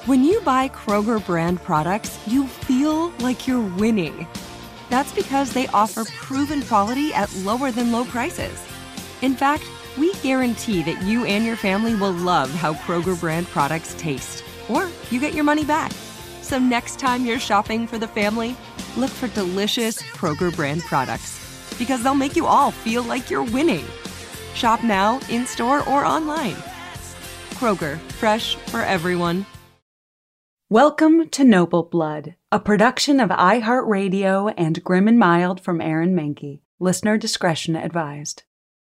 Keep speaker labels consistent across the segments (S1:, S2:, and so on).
S1: When you buy Kroger brand products, you feel like you're winning. That's because they offer proven quality at lower than low prices. In fact, we guarantee that you and your family will love how Kroger brand products taste, or you get your money back. So next time you're shopping for the family, look for delicious Kroger brand products, because they'll make you all feel like you're winning. Shop now, in-store, or online. Kroger, fresh for everyone.
S2: Welcome to Noble Blood, a production of iHeartRadio and Grim and Mild from Aaron Mahnke. Listener discretion advised.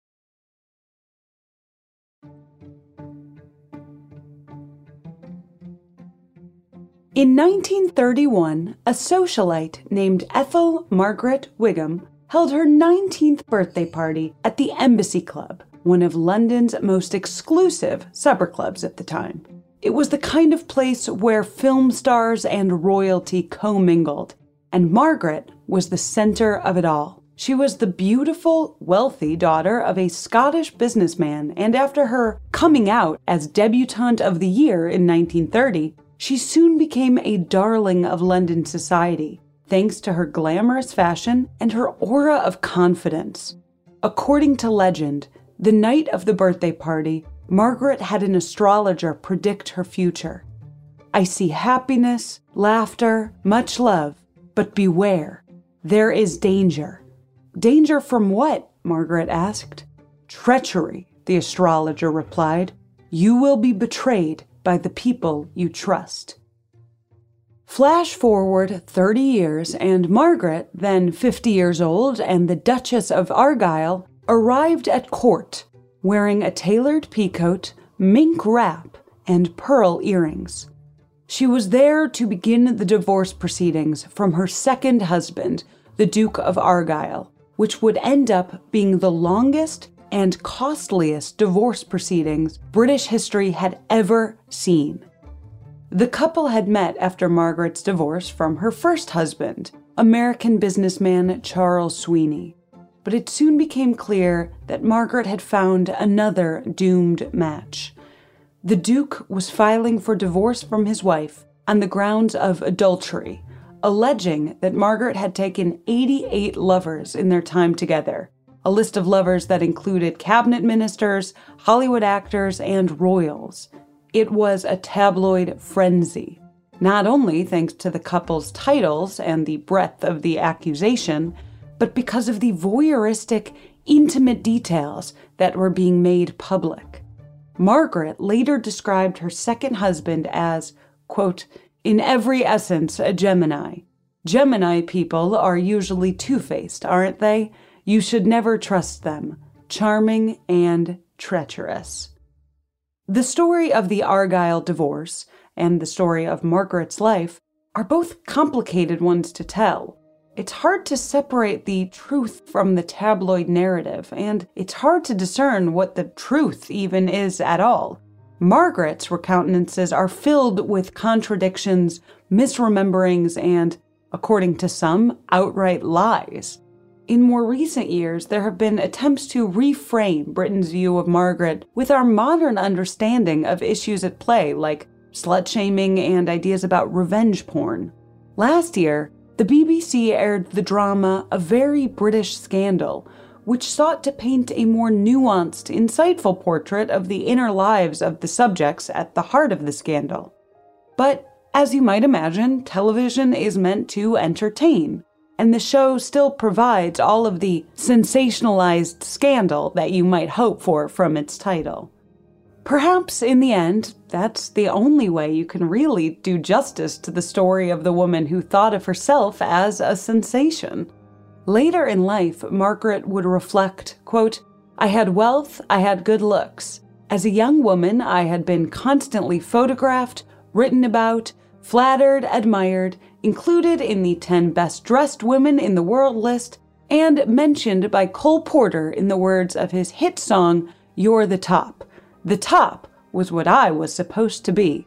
S2: In 1931, a socialite named Ethel Margaret Wigham held her 19th birthday party at the Embassy Club, one of London's most exclusive supper clubs at the time. It was the kind of place where film stars and royalty commingled, and Margaret was the center of it all. She was the beautiful, wealthy daughter of a Scottish businessman, and after her coming out as debutante of the year in 1930, she soon became a darling of London society, thanks to her glamorous fashion and her aura of confidence. According to legend, the night of the birthday party, Margaret had an astrologer predict her future. "I see happiness, laughter, much love, but beware, there is danger." "Danger from what?" Margaret asked. "Treachery," the astrologer replied. "You will be betrayed by the people you trust." Flash forward 30 years, and Margaret, then 50 years old and the Duchess of Argyll, arrived at court, wearing a tailored peacoat, mink wrap, and pearl earrings. She was there to begin the divorce proceedings from her second husband, the Duke of Argyll, which would end up being the longest and costliest divorce proceedings British history had ever seen. The couple had met after Margaret's divorce from her first husband, American businessman Charles Sweeney. But it soon became clear that Margaret had found another doomed match. The Duke was filing for divorce from his wife on the grounds of adultery, alleging that Margaret had taken 88 lovers in their time together, a list of lovers that included cabinet ministers, Hollywood actors, and royals. It was a tabloid frenzy, not only thanks to the couple's titles and the breadth of the accusation, but because of the voyeuristic, intimate details that were being made public. Margaret later described her second husband as, quote, "in every essence a Gemini. Gemini people are usually two-faced, aren't they? You should never trust them. Charming and treacherous." The story of the Argyll divorce and the story of Margaret's life are both complicated ones to tell. It's hard to separate the truth from the tabloid narrative, and it's hard to discern what the truth even is at all. Margaret's recountances are filled with contradictions, misrememberings, and, according to some, outright lies. In more recent years, there have been attempts to reframe Britain's view of Margaret with our modern understanding of issues at play, like slut-shaming and ideas about revenge porn. Last year, the BBC aired the drama A Very British Scandal, which sought to paint a more nuanced, insightful portrait of the inner lives of the subjects at the heart of the scandal. But, as you might imagine, television is meant to entertain, and the show still provides all of the sensationalized scandal that you might hope for from its title. Perhaps, in the end, that's the only way you can really do justice to the story of the woman who thought of herself as a sensation. Later in life, Margaret would reflect, quote, "I had wealth, I had good looks. As a young woman, I had been constantly photographed, written about, flattered, admired, included in the 10 best-dressed women in the world list, and mentioned by Cole Porter in the words of his hit song, 'You're the Top.' The top was what I was supposed to be."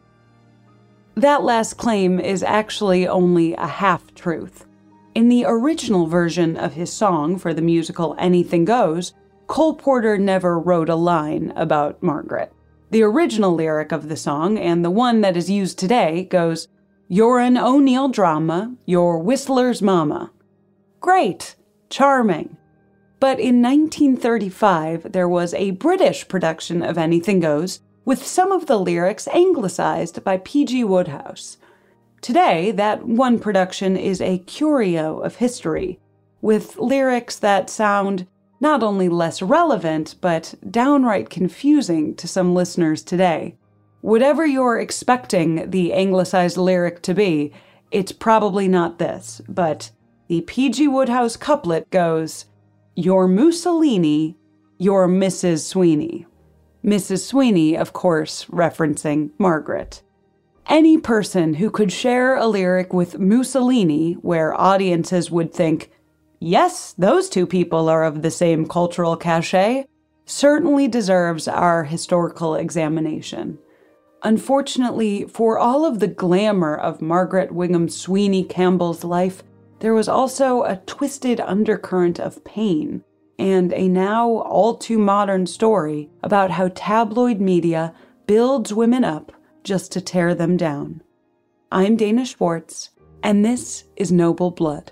S2: That last claim is actually only a half-truth. In the original version of his song for the musical Anything Goes, Cole Porter never wrote a line about Margaret. The original lyric of the song, and the one that is used today, goes, "You're an O'Neill drama, you're Whistler's mama." Great! Charming! But in 1935, there was a British production of Anything Goes, with some of the lyrics anglicized by P.G. Wodehouse. Today, that one production is a curio of history, with lyrics that sound not only less relevant, but downright confusing to some listeners today. Whatever you're expecting the anglicized lyric to be, it's probably not this, but the P.G. Wodehouse couplet goes, "You're Mussolini, you're Mrs. Sweeney." Mrs. Sweeney, of course, referencing Margaret. Any person who could share a lyric with Mussolini, where audiences would think, yes, those two people are of the same cultural cachet, certainly deserves our historical examination. Unfortunately, for all of the glamour of Margaret Wingham Sweeney Campbell's life, there was also a twisted undercurrent of pain, and a now all-too-modern story about how tabloid media builds women up just to tear them down. I'm Dana Schwartz, and this is Noble Blood.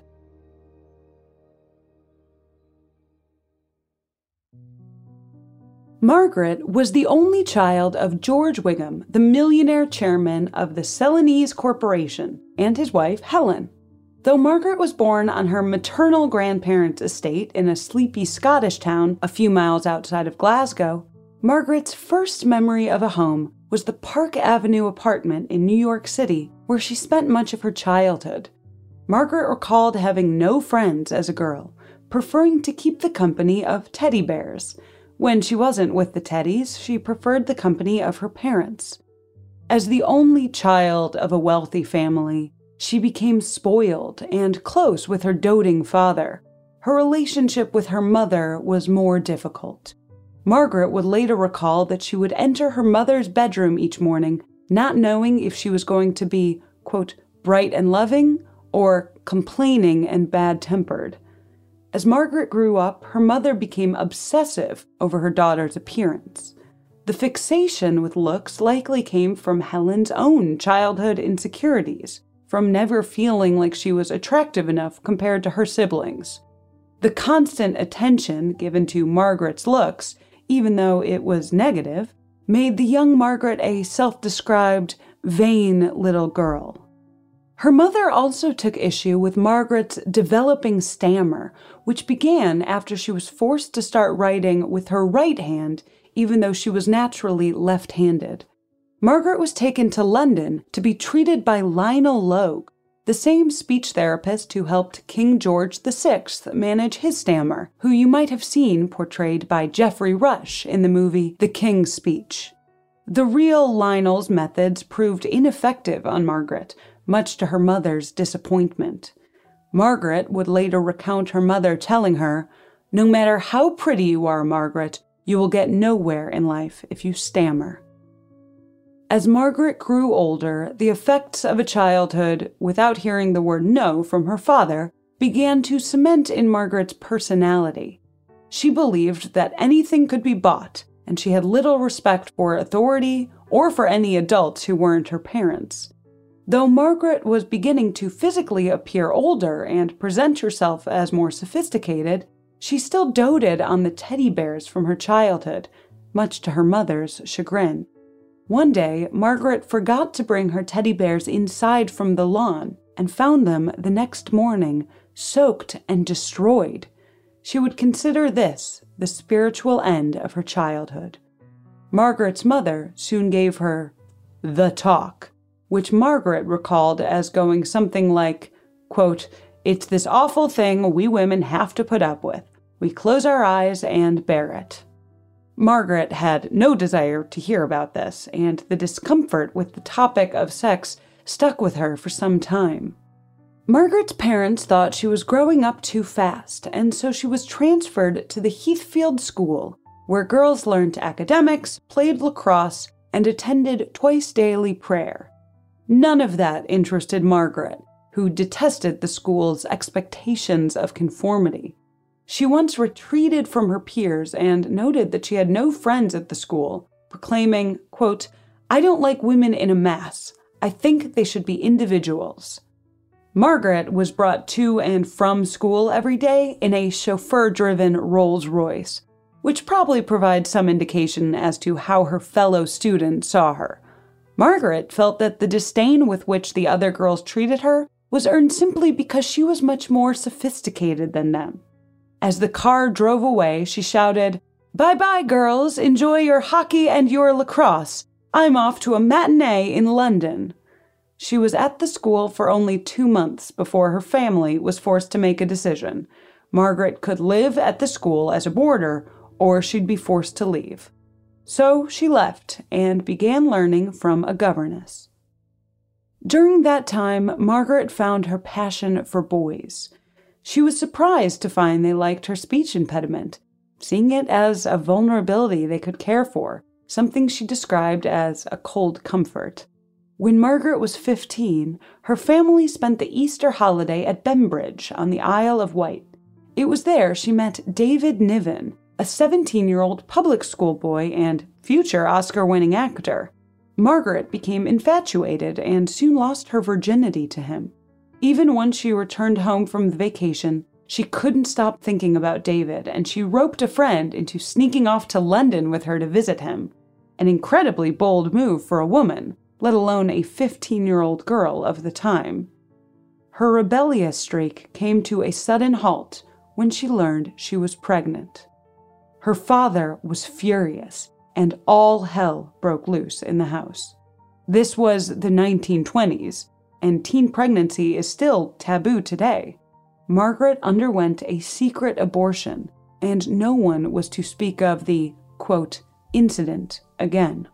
S2: Margaret was the only child of George Wingham, the millionaire chairman of the Celanese Corporation, and his wife, Helen. Though Margaret was born on her maternal grandparents' estate in a sleepy Scottish town a few miles outside of Glasgow, Margaret's first memory of a home was the Park Avenue apartment in New York City, where she spent much of her childhood. Margaret recalled having no friends as a girl, preferring to keep the company of teddy bears. When she wasn't with the teddies, she preferred the company of her parents. As the only child of a wealthy family, she became spoiled and close with her doting father. Her relationship with her mother was more difficult. Margaret would later recall that she would enter her mother's bedroom each morning, not knowing if she was going to be, quote, bright and loving or complaining and bad-tempered. As Margaret grew up, her mother became obsessive over her daughter's appearance. The fixation with looks likely came from Helen's own childhood insecurities, from never feeling like she was attractive enough compared to her siblings. The constant attention given to Margaret's looks, even though it was negative, made the young Margaret a self-described, vain little girl. Her mother also took issue with Margaret's developing stammer, which began after she was forced to start writing with her right hand, even though she was naturally left-handed. Margaret was taken to London to be treated by Lionel Logue, the same speech therapist who helped King George VI manage his stammer, who you might have seen portrayed by Geoffrey Rush in the movie The King's Speech. The real Lionel's methods proved ineffective on Margaret, much to her mother's disappointment. Margaret would later recount her mother telling her, "No matter how pretty you are, Margaret, you will get nowhere in life if you stammer." As Margaret grew older, the effects of a childhood without hearing the word no from her father began to cement in Margaret's personality. She believed that anything could be bought, and she had little respect for authority or for any adults who weren't her parents. Though Margaret was beginning to physically appear older and present herself as more sophisticated, she still doted on the teddy bears from her childhood, much to her mother's chagrin. One day, Margaret forgot to bring her teddy bears inside from the lawn and found them the next morning, soaked and destroyed. She would consider this the spiritual end of her childhood. Margaret's mother soon gave her the talk, which Margaret recalled as going something like, quote, "It's this awful thing we women have to put up with. We close our eyes and bear it." Margaret had no desire to hear about this, and the discomfort with the topic of sex stuck with her for some time. Margaret's parents thought she was growing up too fast, and so she was transferred to the Heathfield School, where girls learned academics, played lacrosse, and attended twice-daily prayer. None of that interested Margaret, who detested the school's expectations of conformity. She once retreated from her peers and noted that she had no friends at the school, proclaiming, quote, "I don't like women in a mass. I think they should be individuals." Margaret was brought to and from school every day in a chauffeur-driven Rolls-Royce, which probably provides some indication as to how her fellow students saw her. Margaret felt that the disdain with which the other girls treated her was earned simply because she was much more sophisticated than them. As the car drove away, she shouted, "Bye-bye, girls. Enjoy your hockey and your lacrosse. I'm off to a matinee in London." She was at the school for only 2 months before her family was forced to make a decision. Margaret could live at the school as a boarder, or she'd be forced to leave. So she left and began learning from a governess. During that time, Margaret found her passion for boys. She was surprised to find they liked her speech impediment, seeing it as a vulnerability they could care for, something she described as a cold comfort. When Margaret was 15, her family spent the Easter holiday at Bembridge on the Isle of Wight. It was there she met David Niven, a 17-year-old public school boy and future Oscar-winning actor. Margaret became infatuated and soon lost her virginity to him. Even when she returned home from the vacation, she couldn't stop thinking about David, and she roped a friend into sneaking off to London with her to visit him. An incredibly bold move for a woman, let alone a 15-year-old girl of the time. Her rebellious streak came to a sudden halt when she learned she was pregnant. Her father was furious, and all hell broke loose in the house. This was the 1920s, and teen pregnancy is still taboo today. Margaret underwent a secret abortion, and no one was to speak of the, quote, incident again.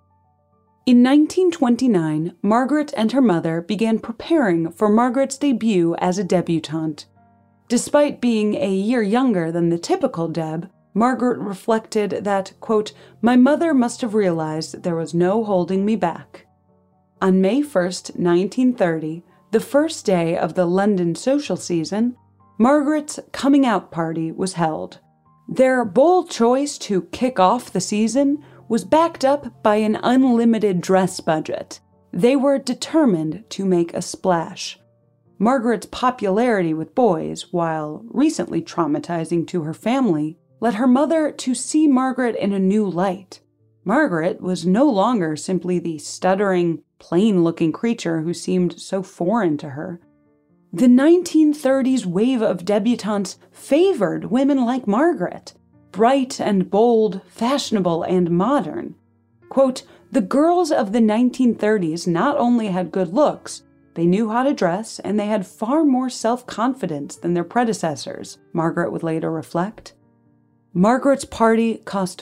S2: In 1929, Margaret and her mother began preparing for Margaret's debut as a debutante. Despite being a year younger than the typical Deb, Margaret reflected that, quote, "My mother must have realized there was no holding me back." On May 1st, 1930, the first day of the London social season, Margaret's coming out party was held. Their bold choice to kick off the season was backed up by an unlimited dress budget. They were determined to make a splash. Margaret's popularity with boys, while recently traumatizing to her family, led her mother to see Margaret in a new light. Margaret was no longer simply the stuttering, plain-looking creature who seemed so foreign to her. The 1930s wave of debutantes favored women like Margaret, bright and bold, fashionable and modern. Quote, "The girls of the 1930s not only had good looks, they knew how to dress, and they had far more self-confidence than their predecessors," Margaret would later reflect. Margaret's party cost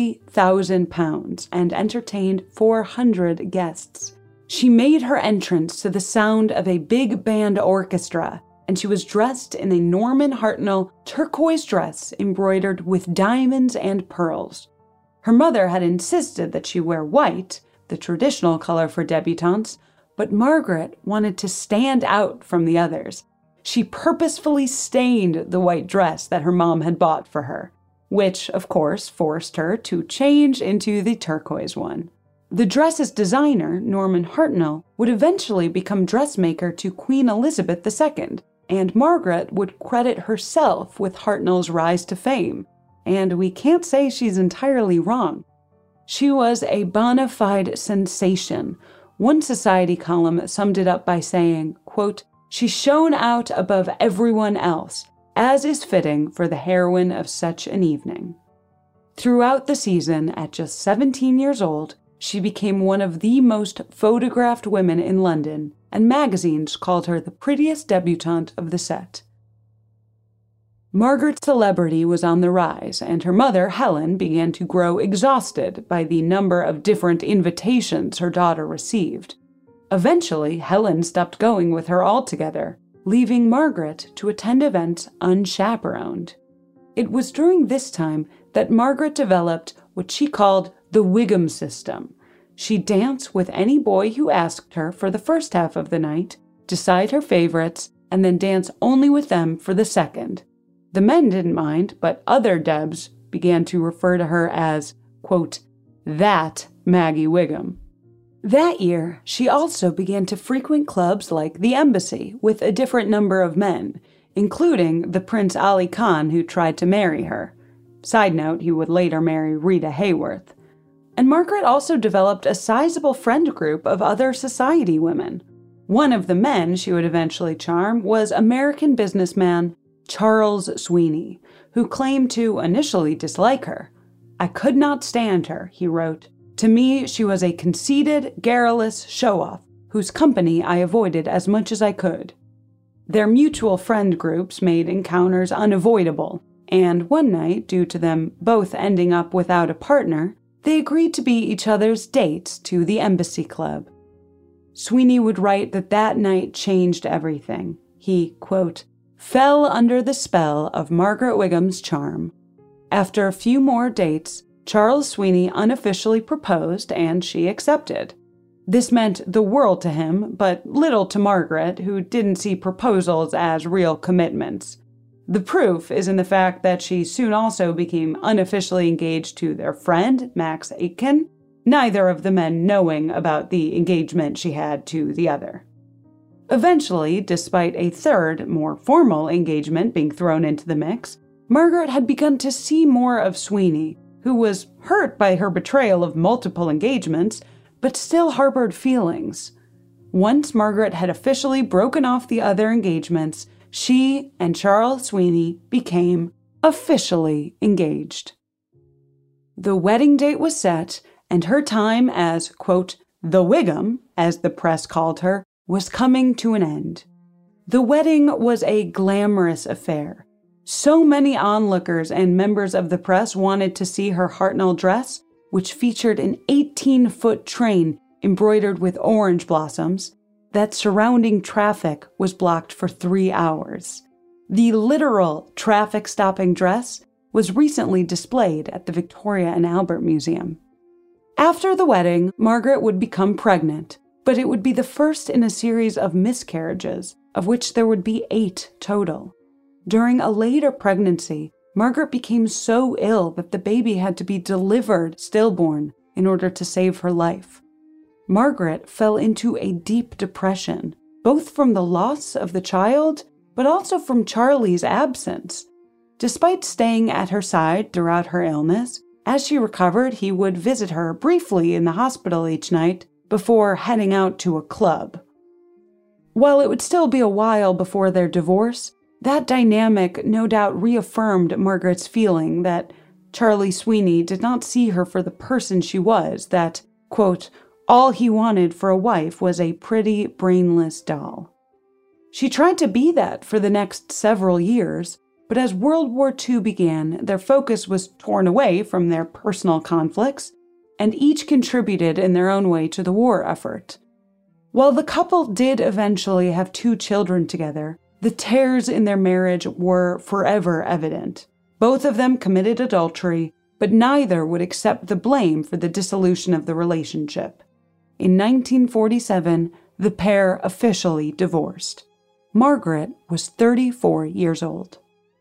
S2: £40,000 and entertained 400 guests. She made her entrance to the sound of a big band orchestra, and she was dressed in a Norman Hartnell turquoise dress embroidered with diamonds and pearls. Her mother had insisted that she wear white, the traditional color for debutantes, but Margaret wanted to stand out from the others. She purposefully stained the white dress that her mom had bought for her, which, of course, forced her to change into the turquoise one. The dress's designer, Norman Hartnell, would eventually become dressmaker to Queen Elizabeth II, and Margaret would credit herself with Hartnell's rise to fame, and we can't say she's entirely wrong. She was a bona fide sensation. One Society column summed it up by saying, quote, "She shone out above everyone else, as is fitting for the heroine of such an evening." Throughout the season, at just 17 years old, she became one of the most photographed women in London, and magazines called her the prettiest debutante of the set. Margaret's celebrity was on the rise, and her mother, Helen, began to grow exhausted by the number of different invitations her daughter received. Eventually, Helen stopped going with her altogether, leaving Margaret to attend events unchaperoned. It was during this time that Margaret developed what she called the Wiggum system. She'd dance with any boy who asked her for the first half of the night, decide her favorites, and then dance only with them for the second. The men didn't mind, but other Debs began to refer to her as, quote, that Maggie Wiggum. That year, she also began to frequent clubs like the Embassy with a different number of men, including the Prince Ali Khan who tried to marry her. Side note, he would later marry Rita Hayworth. And Margaret also developed a sizable friend group of other society women. One of the men she would eventually charm was American businessman Charles Sweeney, who claimed to initially dislike her. "I could not stand her," he wrote. "To me, she was a conceited, garrulous show-off, whose company I avoided as much as I could." Their mutual friend groups made encounters unavoidable, and one night, due to them both ending up without a partner, they agreed to be each other's dates to the Embassy Club. Sweeney would write that night changed everything. He, quote, "fell under the spell of Margaret Wiggum's charm." After a few more dates, Charles Sweeney unofficially proposed, and she accepted. This meant the world to him, but little to Margaret, who didn't see proposals as real commitments. The proof is in the fact that she soon also became unofficially engaged to their friend, Max Aitken, neither of the men knowing about the engagement she had to the other. Eventually, despite a third, more formal engagement being thrown into the mix, Margaret had begun to see more of Sweeney, who was hurt by her betrayal of multiple engagements, but still harbored feelings. Once Margaret had officially broken off the other engagements, she and Charles Sweeney became officially engaged. The wedding date was set, and her time as, quote, the Wiggum, as the press called her, was coming to an end. The wedding was a glamorous affair. So many onlookers and members of the press wanted to see her Hartnell dress, which featured an 18-foot train embroidered with orange blossoms, that surrounding traffic was blocked for 3 hours. The literal traffic-stopping dress was recently displayed at the Victoria and Albert Museum. After the wedding, Margaret would become pregnant, but it would be the first in a series of miscarriages, of which there would be 8 total. During a later pregnancy, Margaret became so ill that the baby had to be delivered stillborn in order to save her life. Margaret fell into a deep depression, both from the loss of the child, but also from Charlie's absence. Despite staying at her side throughout her illness, as she recovered, he would visit her briefly in the hospital each night before heading out to a club. While it would still be a while before their divorce, that dynamic no doubt reaffirmed Margaret's feeling that Charlie Sweeney did not see her for the person she was, that, quote, all he wanted for a wife was a pretty, brainless doll. She tried to be that for the next several years, but as World War II began, their focus was torn away from their personal conflicts, and each contributed in their own way to the war effort. While the couple did eventually have 2 children together, the tears in their marriage were forever evident. Both of them committed adultery, but neither would accept the blame for the dissolution of the relationship. In 1947, the pair officially divorced. Margaret was 34 years old.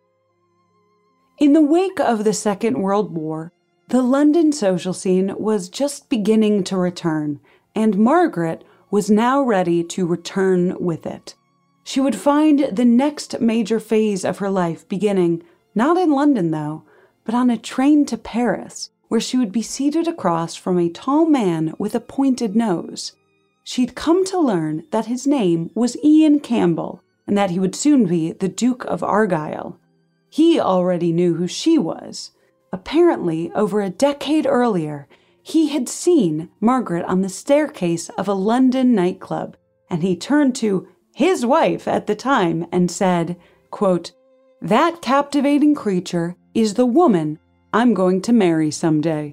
S2: In the wake of the Second World War, the London social scene was just beginning to return, and Margaret was now ready to return with it. She would find the next major phase of her life beginning, not in London though, but on a train to Paris, where she would be seated across from a tall man with a pointed nose. She'd come to learn that his name was Ian Campbell, and that he would soon be the Duke of Argyll. He already knew who she was. Apparently, over a decade earlier, he had seen Margaret on the staircase of a London nightclub, and he turned to his wife at the time and said, quote, that captivating creature is the woman I'm going to marry someday.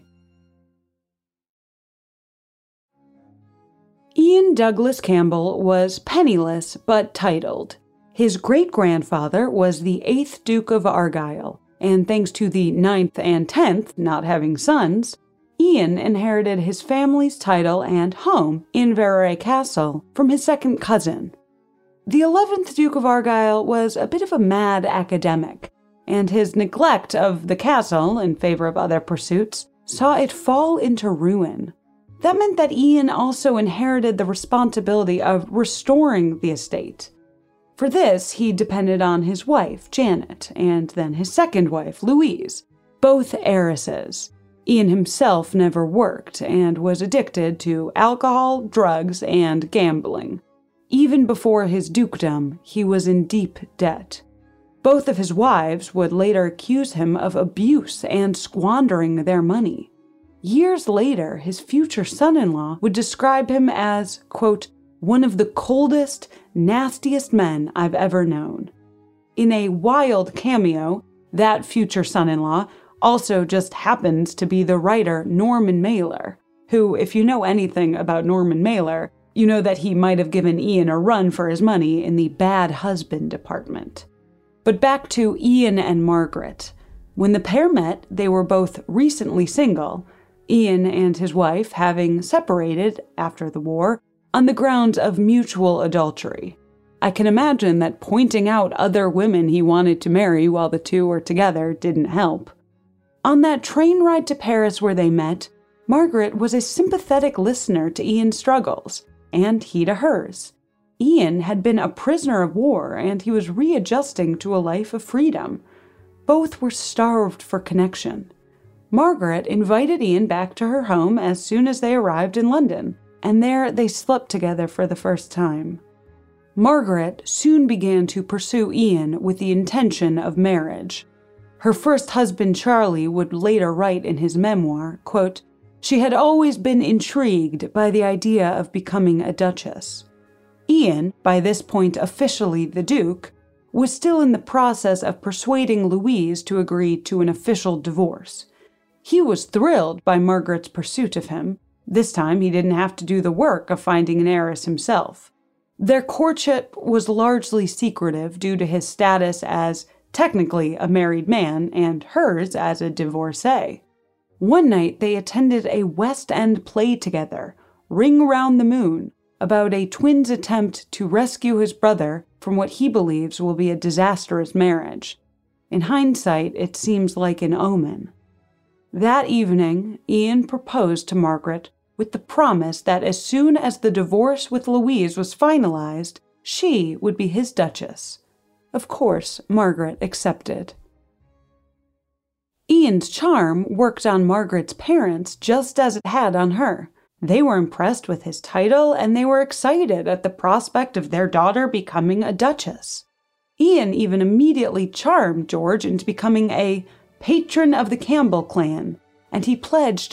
S2: Ian Douglas Campbell was penniless but titled. His great-grandfather was the 8th Duke of Argyll, and thanks to the 9th and 10th not having sons, Ian inherited his family's title and home in Inverary Castle from his second cousin. The 11th Duke of Argyll was a bit of a mad academic, and his neglect of the castle in favor of other pursuits saw it fall into ruin. That meant that Ian also inherited the responsibility of restoring the estate. For this, he depended on his wife, Janet, and then his second wife, Louise, both heiresses. Ian himself never worked and was addicted to alcohol, drugs, and gambling. Even before his dukedom, he was in deep debt. Both of his wives would later accuse him of abuse and squandering their money. Years later, his future son-in-law would describe him as, quote, one of the coldest, nastiest men I've ever known. In a wild cameo, that future son-in-law also just happens to be the writer Norman Mailer, who, if you know anything about Norman Mailer, you know that he might have given Ian a run for his money in the bad husband department. But back to Ian and Margaret. When the pair met, they were both recently single, Ian and his wife having separated after the war on the grounds of mutual adultery. I can imagine that pointing out other women he wanted to marry while the two were together didn't help. On that train ride to Paris where they met, Margaret was a sympathetic listener to Ian's struggles, and he to hers. Ian had been a prisoner of war, and he was readjusting to a life of freedom. Both were starved for connection. Margaret invited Ian back to her home as soon as they arrived in London, and there they slept together for the first time. Margaret soon began to pursue Ian with the intention of marriage. Her first husband, Charlie, would later write in his memoir, quote, she had always been intrigued by the idea of becoming a duchess. Ian, by this point officially the Duke, was still in the process of persuading Louise to agree to an official divorce. He was thrilled by Margaret's pursuit of him. This time he didn't have to do the work of finding an heiress himself. Their courtship was largely secretive due to his status as technically a married man and hers as a divorcee. One night they attended a West End play together, Ring Round the Moon, about a twin's attempt to rescue his brother from what he believes will be a disastrous marriage. In hindsight, it seems like an omen. That evening, Ian proposed to Margaret with the promise that as soon as the divorce with Louise was finalized, she would be his duchess. Of course, Margaret accepted. Ian's charm worked on Margaret's parents just as it had on her. They were impressed with his title, and they were excited at the prospect of their daughter becoming a duchess. Ian even immediately charmed George into becoming a patron of the Campbell clan, and he pledged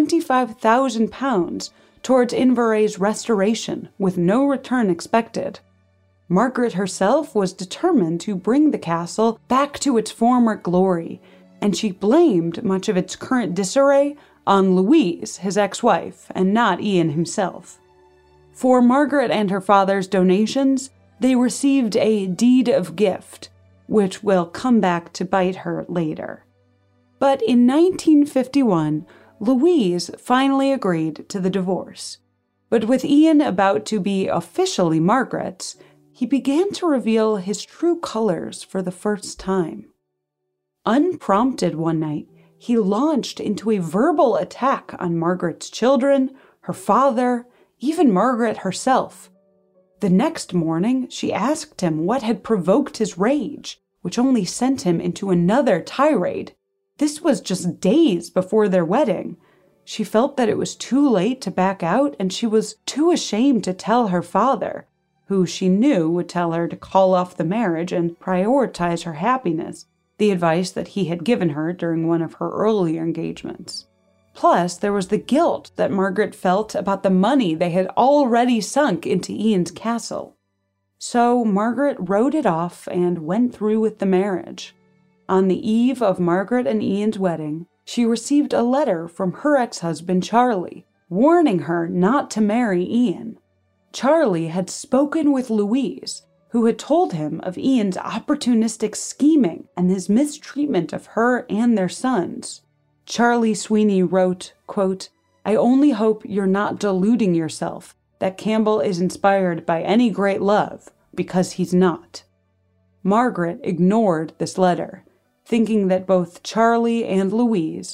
S2: £25,000 towards Inveregh's restoration, with no return expected. Margaret herself was determined to bring the castle back to its former glory, and she blamed much of its current disarray on Louise, his ex-wife, and not Ian himself. For Margaret and her father's donations, they received a deed of gift, which will come back to bite her later. But in 1951, Louise finally agreed to the divorce. But with Ian about to be officially Margaret's, he began to reveal his true colors for the first time. Unprompted one night, he launched into a verbal attack on Margaret's children, her father, even Margaret herself. The next morning, she asked him what had provoked his rage, which only sent him into another tirade. This was just days before their wedding. She felt that it was too late to back out, and she was too ashamed to tell her father, who she knew would tell her to call off the marriage and prioritize her happiness, the advice that he had given her during one of her earlier engagements. Plus, there was the guilt that Margaret felt about the money they had already sunk into Ian's castle. So Margaret wrote it off and went through with the marriage. On the eve of Margaret and Ian's wedding, she received a letter from her ex-husband Charlie, warning her not to marry Ian. Charlie had spoken with Louise, who had told him of Ian's opportunistic scheming and his mistreatment of her and their sons. Charlie Sweeney wrote, quote, I only hope you're not deluding yourself that Campbell is inspired by any great love, because he's not. Margaret ignored this letter, thinking that both Charlie and Louise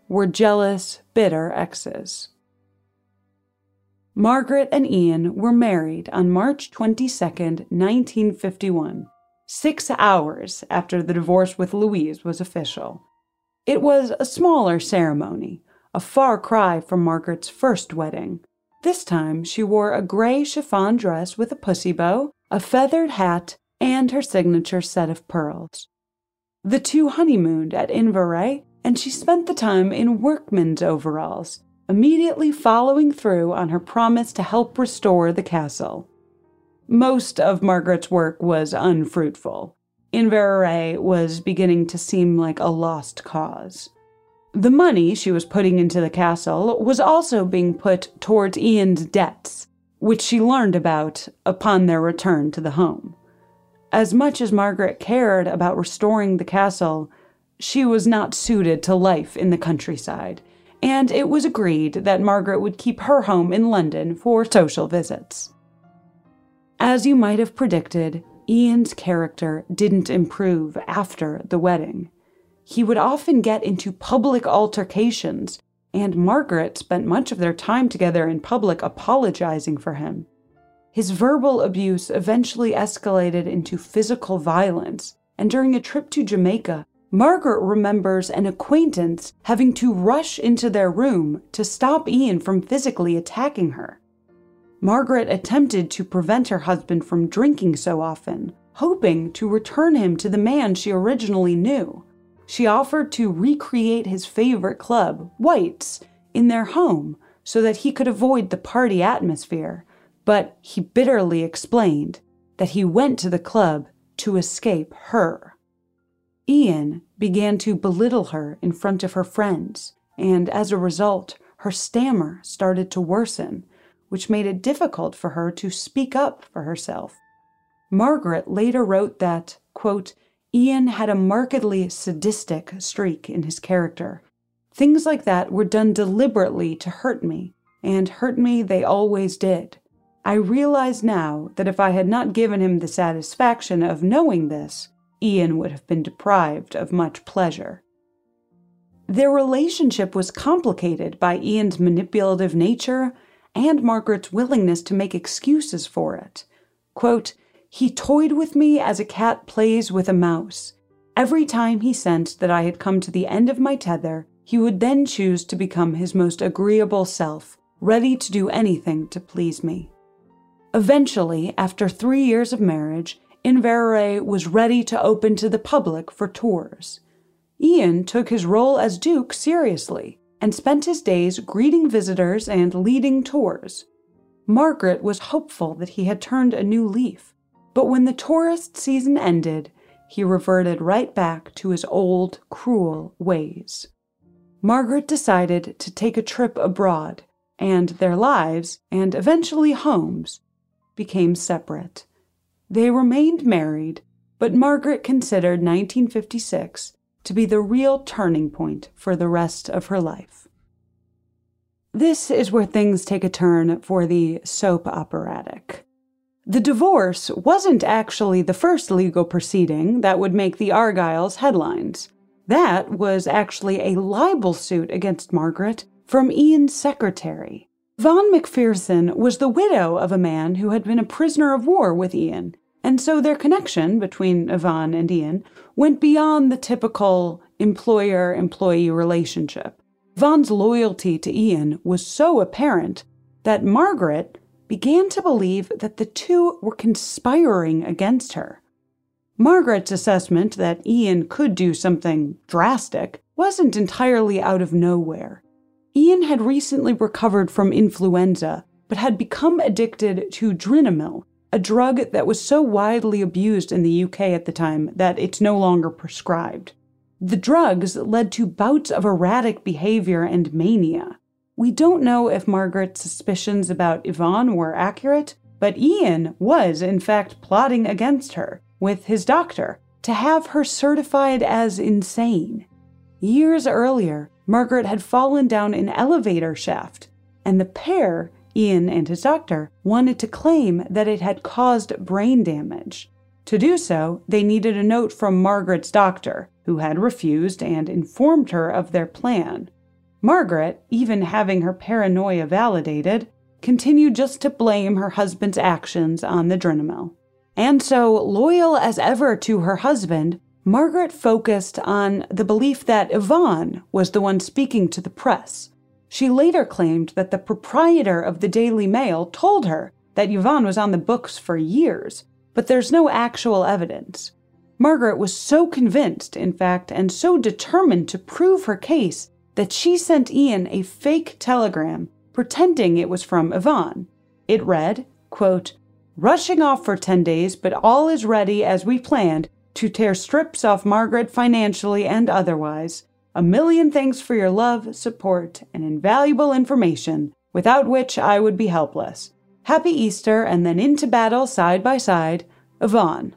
S2: were jealous, bitter exes. Margaret and Ian were married on March 22, 1951, 6 hours after the divorce with Louise was official. It was a smaller ceremony, a far cry from Margaret's first wedding. This time she wore a gray chiffon dress with a pussy bow, a feathered hat, and her signature set of pearls. The two honeymooned at Inverary, and she spent the time in workman's overalls, immediately following through on her promise to help restore the castle. Most of Margaret's work was unfruitful. Inverary was beginning to seem like a lost cause. The money she was putting into the castle was also being put towards Ian's debts, which she learned about upon their return to the home. As much as Margaret cared about restoring the castle, she was not suited to life in the countryside, and it was agreed that Margaret would keep her home in London for social visits. As you might have predicted, Ian's character didn't improve after the wedding. He would often get into public altercations, and Margaret spent much of their time together in public apologizing for him. His verbal abuse eventually escalated into physical violence, and during a trip to Jamaica, Margaret remembers an acquaintance having to rush into their room to stop Ian from physically attacking her. Margaret attempted to prevent her husband from drinking so often, hoping to return him to the man she originally knew. She offered to recreate his favorite club, White's, in their home so that he could avoid the party atmosphere, but he bitterly explained that he went to the club to escape her. Ian began to belittle her in front of her friends, and as a result, her stammer started to worsen, which made it difficult for her to speak up for herself. Margaret later wrote that, quote, Ian had a markedly sadistic streak in his character. Things like that were done deliberately to hurt me, and hurt me they always did. I realize now that if I had not given him the satisfaction of knowing this, Ian would have been deprived of much pleasure. Their relationship was complicated by Ian's manipulative nature and Margaret's willingness to make excuses for it. Quote, he toyed with me as a cat plays with a mouse. Every time he sensed that I had come to the end of my tether, he would then choose to become his most agreeable self, ready to do anything to please me. Eventually, after 3 years of marriage, Inverary was ready to open to the public for tours. Ian took his role as Duke seriously and spent his days greeting visitors and leading tours. Margaret was hopeful that he had turned a new leaf, but when the tourist season ended, he reverted right back to his old, cruel ways. Margaret decided to take a trip abroad, and their lives, and eventually homes, became separate. They remained married, but Margaret considered 1956 to be the real turning point for the rest of her life. This is where things take a turn for the soap operatic. The divorce wasn't actually the first legal proceeding that would make the Argylls headlines. That was actually a libel suit against Margaret from Ian's secretary. Yvonne Macpherson was the widow of a man who had been a prisoner of war with Ian, and so their connection between Yvonne and Ian went beyond the typical employer-employee relationship. Yvonne's loyalty to Ian was so apparent that Margaret began to believe that the two were conspiring against her. Margaret's assessment that Ian could do something drastic wasn't entirely out of nowhere. Ian had recently recovered from influenza, but had become addicted to Dronamyl, a drug that was so widely abused in the UK at the time that it's no longer prescribed. The drugs led to bouts of erratic behavior and mania. We don't know if Margaret's suspicions about Yvonne were accurate, but Ian was, in fact, plotting against her, with his doctor, to have her certified as insane. Years earlier, Margaret had fallen down an elevator shaft, and the pair, Ian and his doctor, wanted to claim that it had caused brain damage. To do so, they needed a note from Margaret's doctor, who had refused and informed her of their plan. Margaret, even having her paranoia validated, continued just to blame her husband's actions on the Drinamel. And so, loyal as ever to her husband, Margaret focused on the belief that Yvonne was the one speaking to the press. She later claimed that the proprietor of the Daily Mail told her that Yvonne was on the books for years, but there's no actual evidence. Margaret was so convinced, in fact, and so determined to prove her case that she sent Ian a fake telegram pretending it was from Yvonne. It read, quote, "Rushing off for 10 days, but all is ready as we planned to tear strips off Margaret financially and otherwise. A million thanks for your love, support, and invaluable information, without which I would be helpless. Happy Easter, and then into battle side by side, Yvonne."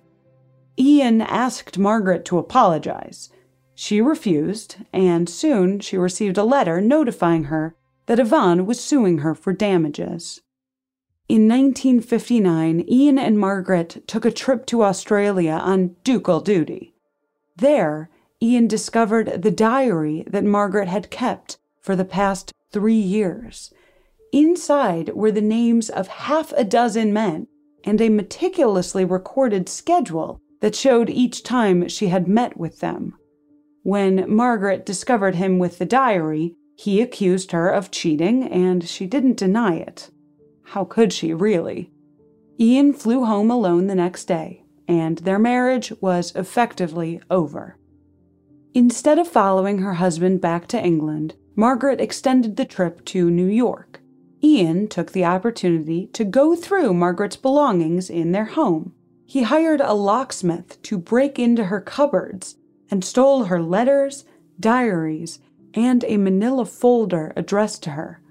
S2: Ian asked Margaret to apologize. She refused, and soon she received a letter notifying her that Yvonne was suing her for damages. In 1959, Ian and Margaret took a trip to Australia on ducal duty. There, Ian discovered the diary that Margaret had kept for the past 3 years. Inside were the names of half a dozen men and a meticulously recorded schedule that showed each time she had met with them. When Margaret discovered him with the diary, he accused her of cheating, and she didn't deny it. How could she, really? Ian flew home alone the next day, and their marriage was effectively over. Instead of following her husband back to England, Margaret extended the trip to New York. Ian took the opportunity to go through Margaret's belongings in their home. He hired a locksmith to break into her cupboards and stole her letters, diaries, and a manila folder addressed to her.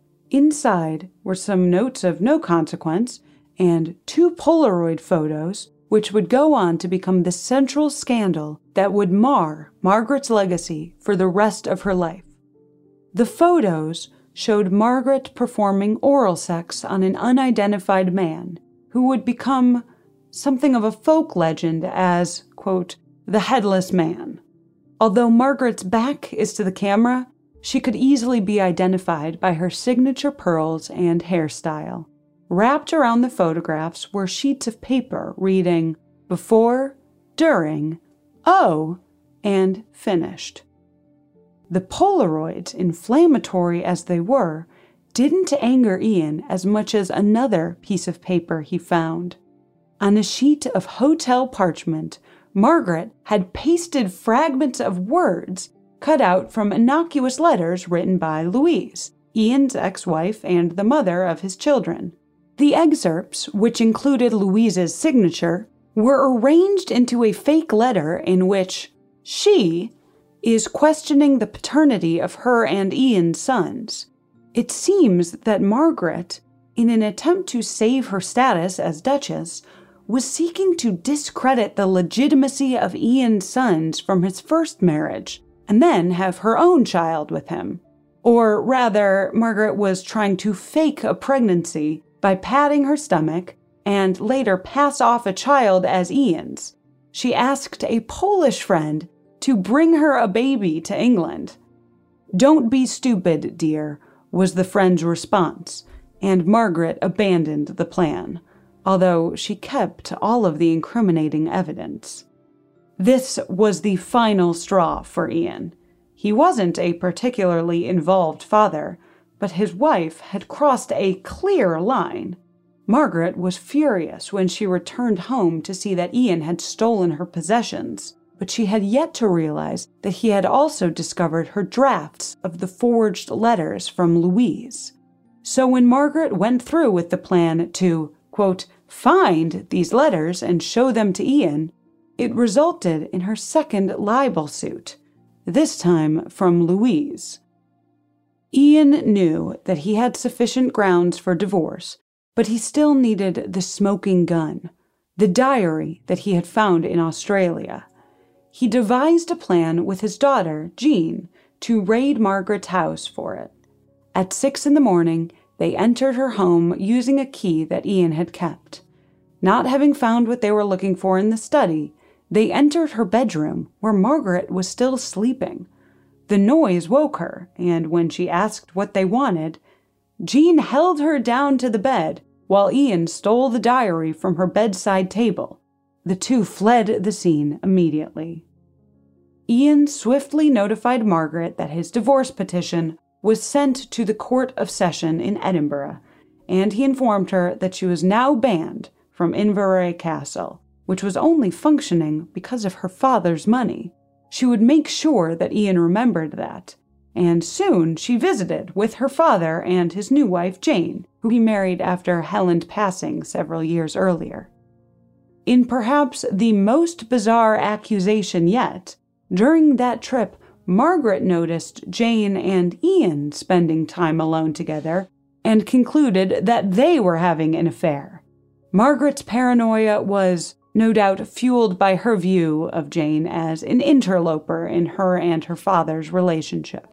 S2: Inside were some notes of no consequence and 2 Polaroid photos, which would go on to become the central scandal that would mar Margaret's legacy for the rest of her life. The photos showed Margaret performing oral sex on an unidentified man who would become something of a folk legend as, quote, the Headless Man. Although Margaret's back is to the camera, she could easily be identified by her signature pearls and hairstyle. Wrapped around the photographs were sheets of paper reading before, during, oh, and finished. The Polaroids, inflammatory as they were, didn't anger Ian as much as another piece of paper he found. On a sheet of hotel parchment, Margaret had pasted fragments of words cut out from innocuous letters written by Louise, Ian's ex-wife and the mother of his children. The excerpts, which included Louise's signature, were arranged into a fake letter in which she is questioning the paternity of her and Ian's sons. It seems that Margaret, in an attempt to save her status as Duchess, was seeking to discredit the legitimacy of Ian's sons from his first marriage, and then have her own child with him. Or rather, Margaret was trying to fake a pregnancy by patting her stomach and later pass off a child as Ian's. She asked a Polish friend to bring her a baby to England. "Don't be stupid, dear," was the friend's response, and Margaret abandoned the plan, although she kept all of the incriminating evidence. This was the final straw for Ian. He wasn't a particularly involved father, but his wife had crossed a clear line. Margaret was furious when she returned home to see that Ian had stolen her possessions, but she had yet to realize that he had also discovered her drafts of the forged letters from Louise. So when Margaret went through with the plan to, quote, find these letters and show them to Ian, it resulted in her second libel suit, this time from Louise. Ian knew that he had sufficient grounds for divorce, but he still needed the smoking gun, the diary that he had found in Australia. He devised a plan with his daughter, Jean, to raid Margaret's house for it. At 6 a.m, they entered her home using a key that Ian had kept. Not having found what they were looking for in the study, they entered her bedroom, where Margaret was still sleeping. The noise woke her, and when she asked what they wanted, Jean held her down to the bed while Ian stole the diary from her bedside table. The two fled the scene immediately. Ian swiftly notified Margaret that his divorce petition was sent to the Court of Session in Edinburgh, and he informed her that she was now banned from Inverary Castle, which was only functioning because of her father's money. She would make sure that Ian remembered that, and soon she visited with her father and his new wife Jane, who he married after Helen's passing several years earlier. In perhaps the most bizarre accusation yet, during that trip, Margaret noticed Jane and Ian spending time alone together and concluded that they were having an affair. Margaret's paranoia was no doubt fueled by her view of Jane as an interloper in her and her father's relationship.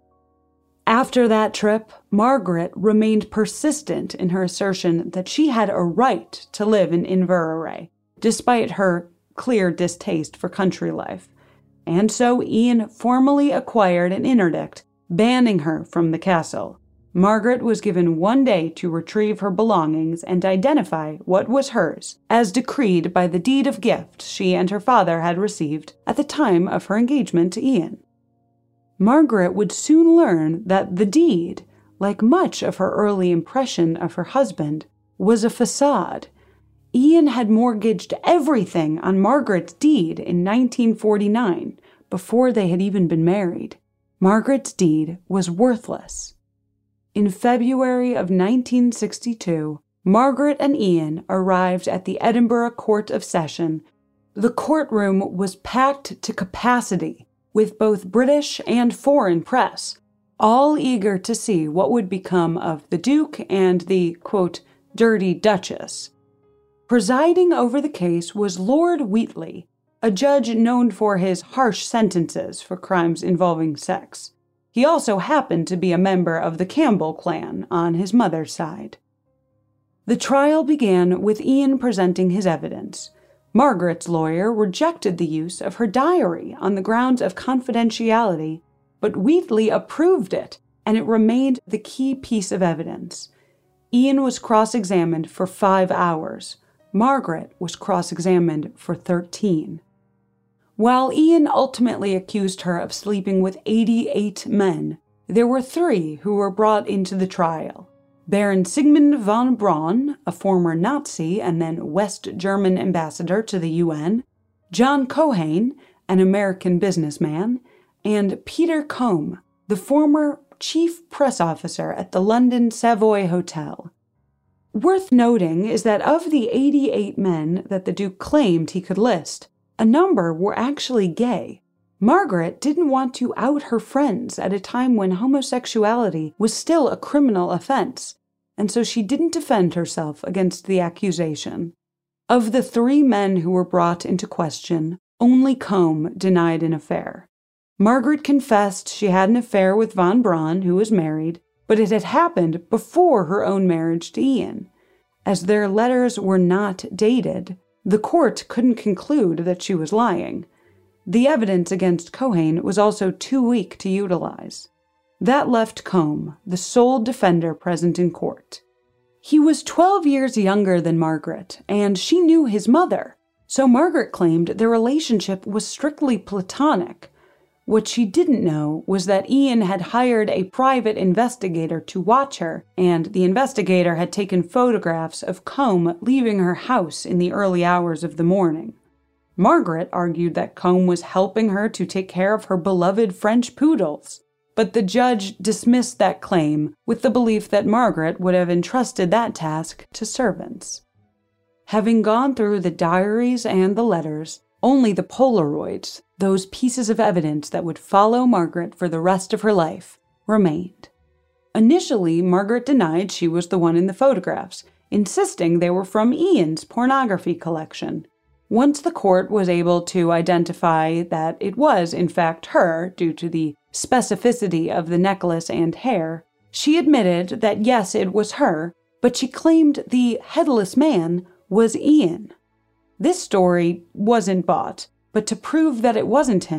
S2: After that trip, Margaret remained persistent in her assertion that she had a right to live in Inverary, despite her clear distaste for country life. And so Ian formally acquired an interdict banning her from the castle. Margaret was given 1 day to retrieve her belongings and identify what was hers, as decreed by the deed of gift she and her father had received at the time of her engagement to Ian. Margaret would soon learn that the deed, like much of her early impression of her husband, was a facade. Ian had mortgaged everything on Margaret's deed in 1949, before they had even been married. Margaret's deed was worthless. In February of 1962, Margaret and Ian arrived at the Edinburgh Court of Session. The courtroom was packed to capacity with both British and foreign press, all eager to see what would become of the Duke and the, quote, dirty Duchess. Presiding over the case was Lord Wheatley, a judge known for his harsh sentences for crimes involving sex. He also happened to be a member of the Campbell clan on his mother's side. The trial began with Ian presenting his evidence. Margaret's lawyer rejected the use of her diary on the grounds of confidentiality, but Wheatley approved it, and it remained the key piece of evidence. Ian was cross-examined for 5 hours. Margaret was cross-examined for 13. While Ian ultimately accused her of sleeping with 88 men, there were 3 who were brought into the trial. Baron Sigmund von Braun, a former Nazi and then West German ambassador to the UN, John Cohane, an American businessman, and Peter Combe, the former chief press officer at the London Savoy Hotel. Worth noting is that of the 88 men that the Duke claimed he could list, a number were actually gay. Margaret didn't want to out her friends at a time when homosexuality was still a criminal offense, and so she didn't defend herself against the accusation. Of the 3 men who were brought into question, only Combe denied an affair. Margaret confessed she had an affair with von Braun, who was married, but it had happened before her own marriage to Ian. As their letters were not dated, the court couldn't conclude that she was lying. The evidence against Cohane was also too weak to utilize. That left Combe, the sole defender present in court. He was 12 years younger than Margaret, and she knew his mother, so Margaret claimed their relationship was strictly platonic. What she didn't know was that Ian had hired a private investigator to watch her, and the investigator had taken photographs of Combe leaving her house in the early hours of the morning. Margaret argued that Combe was helping her to take care of her beloved French poodles, but the judge dismissed that claim with the belief that Margaret would have entrusted that task to servants. Having gone through the diaries and the letters, only the Polaroids, those pieces of evidence that would follow Margaret for the rest of her life, remained. Initially, Margaret denied she was the one in the photographs, insisting they were from Ian's pornography collection. Once the court was able to identify that it was, in fact, her, due to the specificity of the necklace and hair, she admitted that yes, it was her, but she claimed the headless man was Ian. This story wasn't bought, but to prove that it wasn't him,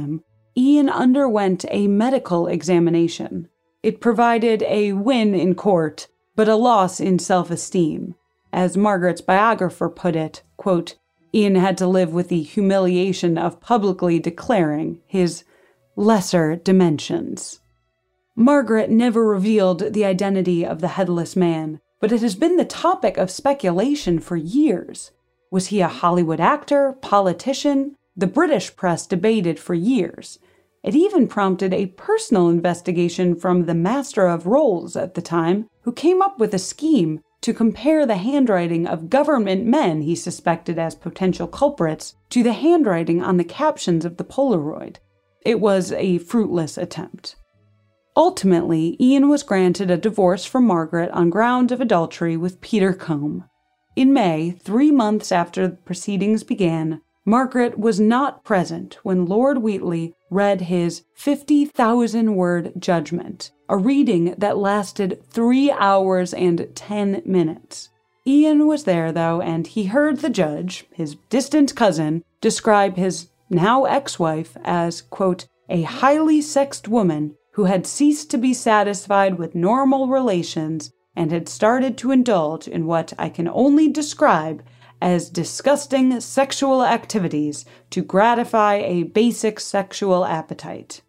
S2: Ian underwent a medical examination. It provided a win in court, but a loss in self-esteem. As Margaret's biographer put it, quote, Ian had to live with the humiliation of publicly declaring his lesser dimensions. Margaret never revealed the identity of the headless man, but it has been the topic of speculation for years. Was he a Hollywood actor, politician? The British press debated for years. It even prompted a personal investigation from the Master of Rolls at the time, who came up with a scheme to compare the handwriting of government men he suspected as potential culprits to the handwriting on the captions of the Polaroid. It was a fruitless attempt. Ultimately, Ian was granted a divorce from Margaret on ground of adultery with Peter Combe. In May, 3 months after the proceedings began, Margaret was not present when Lord Wheatley read his 50,000-word judgment, a reading that lasted 3 hours and 10 minutes. Ian was there, though, and he heard the judge, his distant cousin, describe his now ex-wife as, quote, a highly sexed woman who had ceased to be satisfied with normal relations and had started to indulge in what I can only describe as disgusting sexual activities to gratify a basic sexual appetite.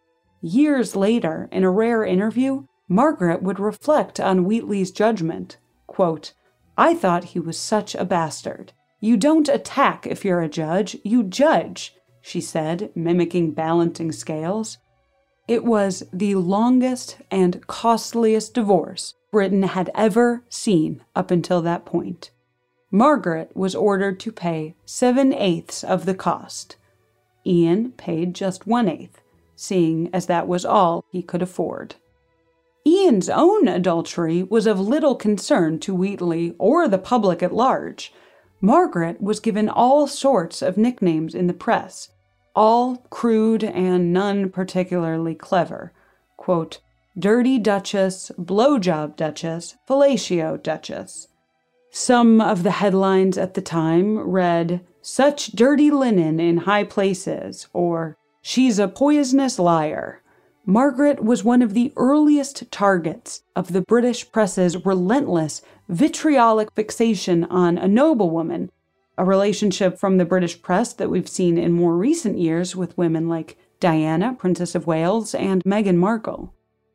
S2: Years later, in a rare interview, Margaret would reflect on Wheatley's judgment. Quote, I thought he was such a bastard. You don't attack if you're a judge, you judge, she said, mimicking balancing scales. It was the longest and costliest divorce Britain had ever seen up until that point. Margaret was ordered to pay 7/8 of the cost. Ian paid just 1/8, seeing as that was all he could afford. Ian's own adultery was of little concern to Wheatley or the public at large. Margaret was given all sorts of nicknames in the press, all crude and none particularly clever. Quote, Dirty Duchess, Blowjob Duchess, Fellatio Duchess. Some of the headlines at the time read, Such dirty linen in high places, or She's a poisonous liar. Margaret was one of the earliest targets of the British press's relentless, vitriolic fixation on a noblewoman, a relationship from the British press that we've seen in more recent years with women like Diana, Princess of Wales, and Meghan Markle.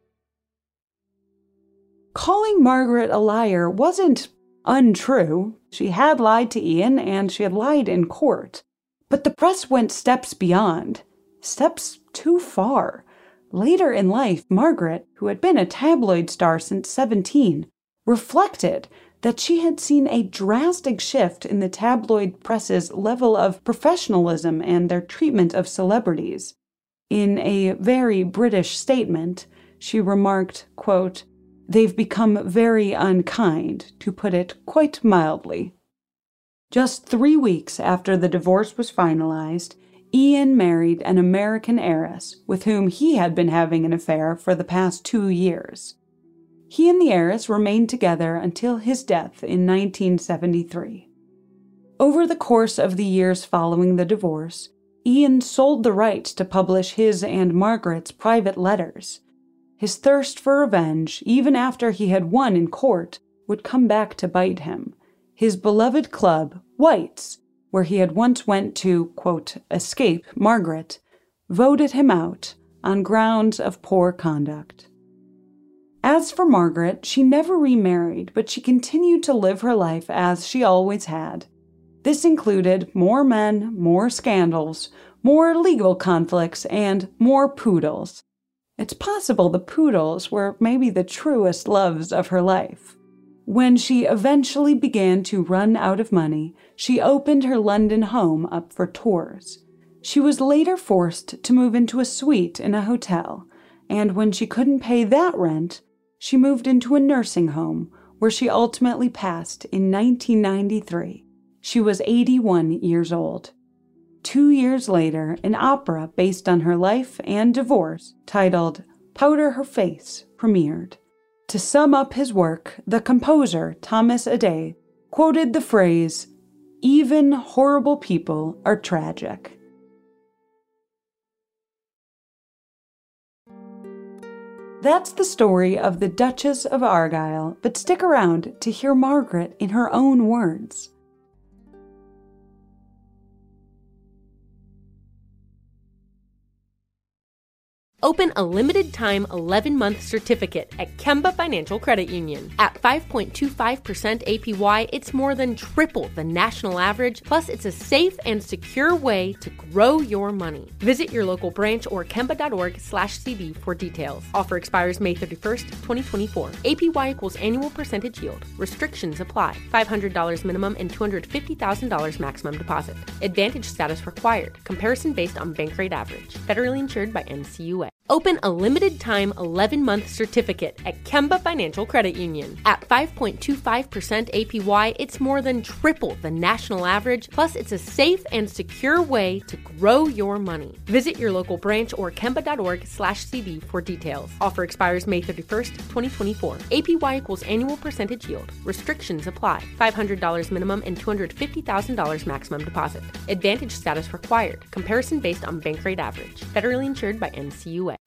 S2: Calling Margaret a liar wasn't untrue. She had lied to Ian, and she had lied in court. But the press went steps beyond. Steps too far. Later in life, Margaret, who had been a tabloid star since 17, reflected that she had seen a drastic shift in the tabloid press's level of professionalism and their treatment of celebrities. In a very British statement, she remarked, quote, They've become very unkind, to put it quite mildly. Just 3 weeks after the divorce was finalized, Ian married an American heiress with whom he had been having an affair for the past 2 years. He and the heiress remained together until his death in 1973. Over the course of the years following the divorce, Ian sold the rights to publish his and Margaret's private letters. His thirst for revenge, even after he had won in court, would come back to bite him. His beloved club, White's, where he had once went to, quote, escape Margaret, voted him out on grounds of poor conduct. As for Margaret, she never remarried, but she continued to live her life as she always had. This included more men, more scandals, more legal conflicts, and more poodles. It's possible the poodles were maybe the truest loves of her life. When she eventually began to run out of money, she opened her London home up for tours. She was later forced to move into a suite in a hotel, and when she couldn't pay that rent, she moved into a nursing home, where she ultimately passed in 1993. She was 81 years old. 2 years later, an opera based on her life and divorce, titled Powder Her Face, premiered. To sum up his work, the composer, Thomas Adey, quoted the phrase, "Even horrible people are tragic." That's the story of the Duchess of Argyll, but stick around to hear Margaret in her own words.
S3: Open a limited-time 11-month certificate at Kemba Financial Credit Union. At 5.25% APY, it's more than triple the national average, plus it's a safe and secure way to grow your money. Visit your local branch or kemba.org/cd for details. Offer expires May 31st, 2024. APY equals annual percentage yield. Restrictions apply. $500 minimum and $250,000 maximum deposit. Advantage status required. Comparison based on bank rate average. Federally insured by NCUA. Open a limited-time 11-month certificate at Kemba Financial Credit Union. At 5.25% APY, it's more than triple the national average, plus it's a safe and secure way to grow your money. Visit your local branch or kemba.org/cd for details. Offer expires May 31st, 2024. APY equals annual percentage yield. Restrictions apply. $500 minimum and $250,000 maximum deposit. Advantage status required. Comparison based on bank rate average. Federally insured by NCUA.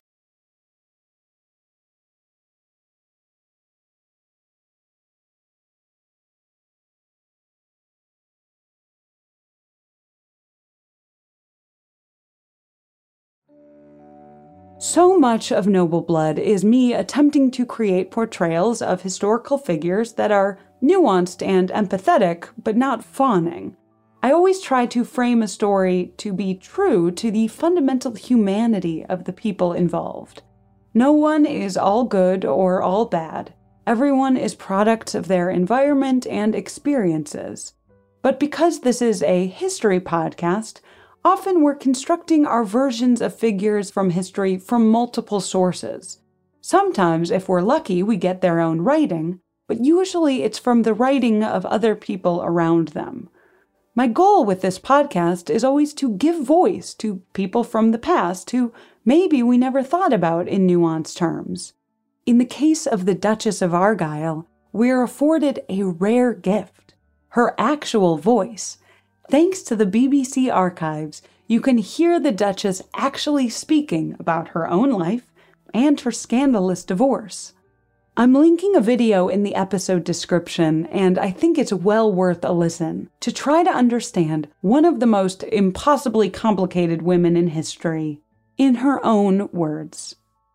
S2: So much of Noble Blood is me attempting to create portrayals of historical figures that are nuanced and empathetic, but not fawning. I always try to frame a story to be true to the fundamental humanity of the people involved. No one is all good or all bad. Everyone is products of their environment and experiences. But because this is a history podcast, often we're constructing our versions of figures from history from multiple sources. Sometimes, if we're lucky, we get their own writing, but usually it's from the writing of other people around them. My goal with this podcast is always to give voice to people from the past who maybe we never thought about in nuanced terms. In the case of the Duchess of Argyll, we're afforded a rare gift, her actual voice. Thanks to the BBC archives, you can hear the Duchess actually speaking about her own life and her scandalous divorce. I'm linking a video in the episode description, and I think it's well worth a listen to try to understand one of the most impossibly complicated women in history, in her own words.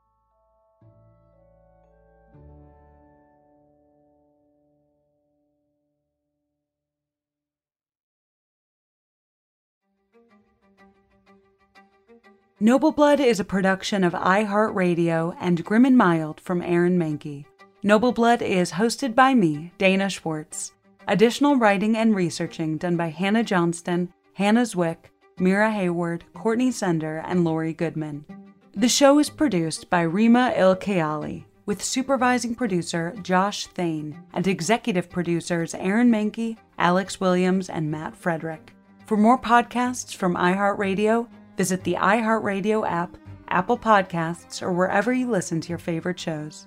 S2: Noble Blood is a production of iHeartRadio and Grim and Mild from Aaron Mahnke. Noble Blood is hosted by me, Dana Schwartz. Additional writing and researching done by Hannah Johnston, Hannah Zwick, Mira Hayward, Courtney Sender, and Lori Goodman. The show is produced by Rima Il-Kayali, with supervising producer Josh Thane and executive producers Aaron Mahnke, Alex Williams, and Matt Frederick. For more podcasts from iHeartRadio, visit the iHeartRadio app, Apple Podcasts, or wherever you listen to your favorite shows.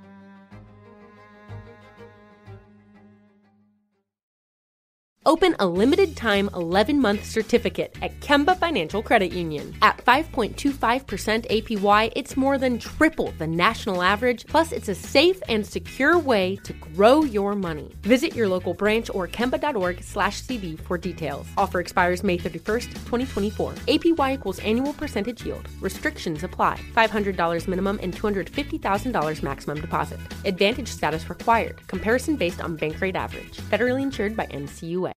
S3: Open a limited-time 11-month certificate at Kemba Financial Credit Union. At 5.25% APY, it's more than triple the national average, plus it's a safe and secure way to grow your money. Visit your local branch or kemba.org/cd for details. Offer expires May 31st, 2024. APY equals annual percentage yield. Restrictions apply. $500 minimum and $250,000 maximum deposit. Advantage status required. Comparison based on bank rate average. Federally insured by NCUA.